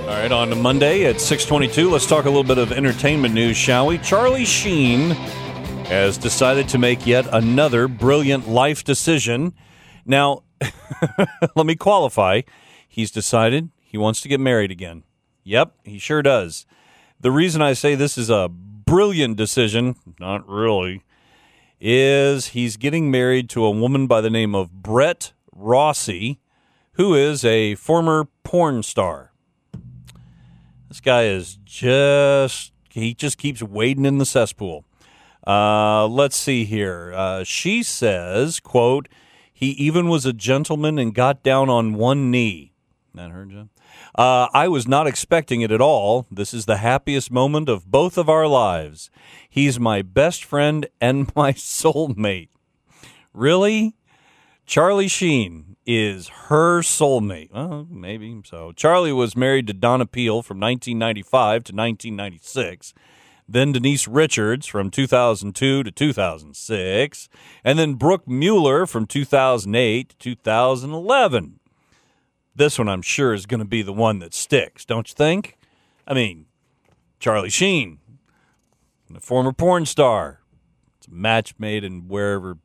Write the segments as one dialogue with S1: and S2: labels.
S1: All right, on to Monday at 6:22. Let's talk a little bit of entertainment news, shall we? Charlie Sheen has decided to make yet another brilliant life decision. Now, let me qualify. He's decided he wants to get married again. Yep, he sure does. The reason I say this is a brilliant decision, not really, is he's getting married to a woman by the name of Brett Rossi, who is a former porn star. This guy is he just keeps wading in the cesspool. Let's see here. She says, quote, he even was a gentleman and got down on one knee. That hurt you? I was not expecting it at all. This is the happiest moment of both of our lives. He's my best friend and my soulmate. Really? Charlie Sheen is her soulmate. Well, maybe so. Charlie was married to Donna Peel from 1995 to 1996, then Denise Richards from 2002 to 2006, and then Brooke Mueller from 2008 to 2011. This one, I'm sure, is going to be the one that sticks, don't you think? I mean, Charlie Sheen, the former porn star. It's a match made in wherever...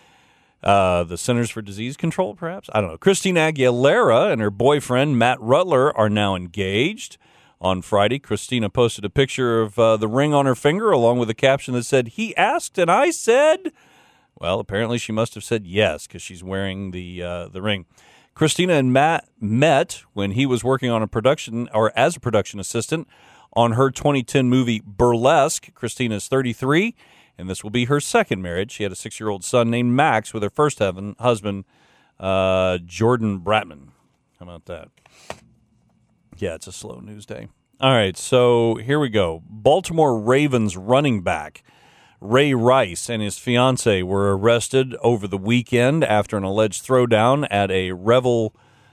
S1: the Centers for Disease Control, perhaps? I don't know. Christina Aguilera and her boyfriend, Matt Rutler, are now engaged. On Friday, Christina posted a picture of the ring on her finger, along with a caption that said, he asked and I said... Well, apparently she must have said yes, because she's wearing the ring. Christina and Matt met when he was working on a production, or as a production assistant, on her 2010 movie Burlesque. Christina's 33, and this will be her second marriage. She had a 6-year-old son named Max with her first husband, Jordan Bratman. How about that? Yeah, it's a slow news day. All right, so here we go. Baltimore Ravens running back Ray Rice and his fiancée were arrested over the weekend after an alleged throwdown at a Revel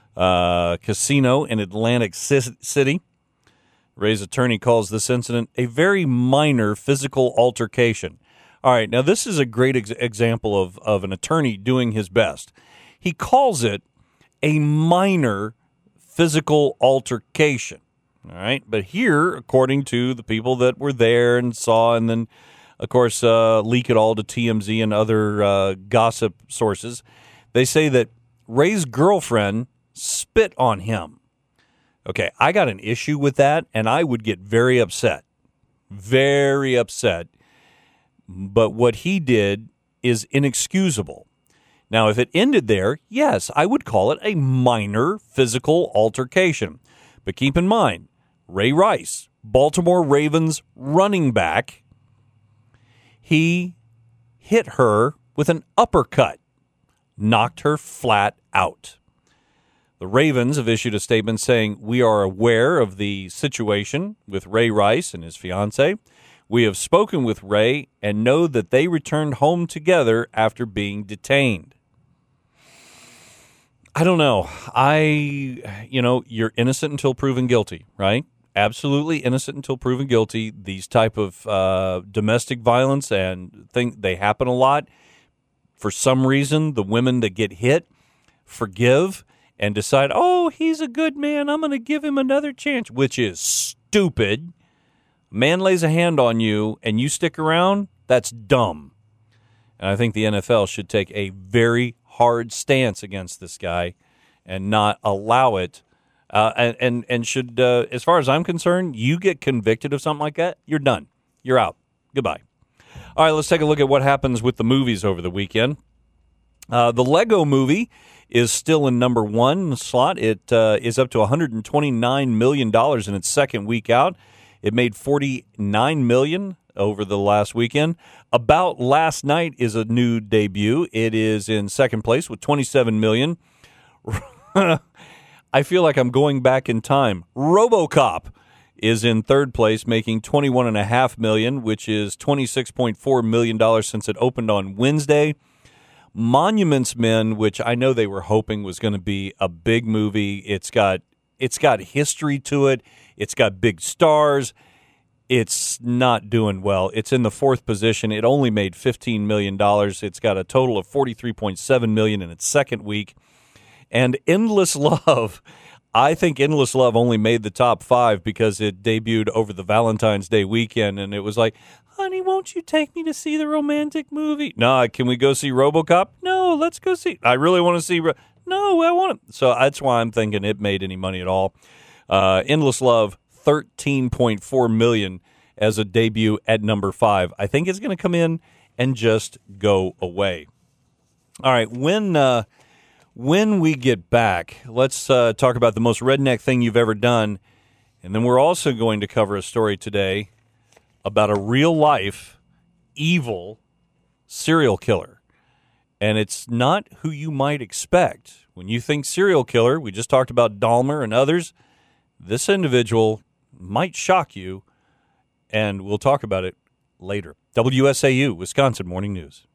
S1: casino in Atlantic City. Ray's attorney calls this incident a very minor physical altercation. All right, now this is a great example of an attorney doing his best. He calls it a minor physical altercation. All right, but here, according to the people that were there and saw, and then, of course, leak it all to TMZ and other gossip sources, they say that Ray's girlfriend spit on him. Okay, I got an issue with that, and I would get very upset. Very upset. But what he did is inexcusable. Now, if it ended there, yes, I would call it a minor physical altercation. But keep in mind, Ray Rice, Baltimore Ravens running back, he hit her with an uppercut, knocked her flat out. The Ravens have issued a statement saying, we are aware of the situation with Ray Rice and his fiancée. We have spoken with Ray and know that they returned home together after being detained. I don't know. You're innocent until proven guilty, right? Absolutely innocent until proven guilty. These type of domestic violence and they happen a lot. For some reason, the women that get hit forgive and decide, oh, he's a good man, I'm going to give him another chance, which is stupid. Man lays a hand on you and you stick around, that's dumb. And I think the NFL should take a very hard stance against this guy and not allow it. And should, as far as I'm concerned, you get convicted of something like that, you're done. You're out. Goodbye. All right, let's take a look at what happens with the movies over the weekend. The Lego Movie is still in number one slot. It is up to $129 million in its second week out. It made $49 million over the last weekend. About Last Night is a new debut. It is in second place with $27 million. I feel like I'm going back in time. RoboCop is in third place, making $21.5 million, which is $26.4 million since it opened on Wednesday. Monuments Men, which I know they were hoping was going to be a big movie. It's got history to it. It's got big stars. It's not doing well. It's in the fourth position. It only made $15 million. It's got a total of $43.7 million in its second week. And Endless Love, I think Endless Love only made the top 5 because it debuted over the Valentine's Day weekend, and it was like, honey, won't you take me to see the romantic movie? No, can we go see RoboCop? No, let's go see. I really want to see. No, I want to. So that's why I'm thinking it made any money at all. Endless Love, $13.4 million as a debut at number 5. I think it's going to come in and just go away. All right, when we get back, let's talk about the most redneck thing you've ever done, and then we're also going to cover a story today about a real-life evil serial killer. And it's not who you might expect. When you think serial killer, we just talked about Dahmer and others, this individual might shock you, and we'll talk about it later. WSAU, Wisconsin Morning News.